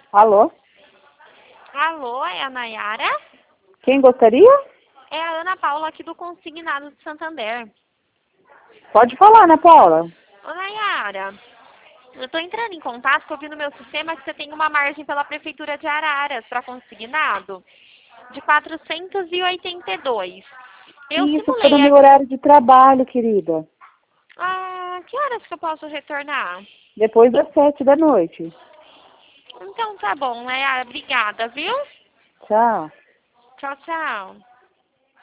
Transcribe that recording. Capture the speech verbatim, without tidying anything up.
Alô? Alô, é a Nayara? Quem gostaria? É a Ana Paula aqui do Consignado de Santander. Pode falar, Ana Paula. Ô Nayara, eu tô entrando em contato porque eu vi no meu sistema que você tem uma margem pela Prefeitura de Araras para consignado de quatrocentos e oitenta e dois. Eu Isso foi no simulei meu aqui... horário de trabalho, querida. Ah, que horas que eu posso retornar? Depois das sete da noite. Então tá bom, Nayara, obrigada, viu? Tchau. Tchau, tchau.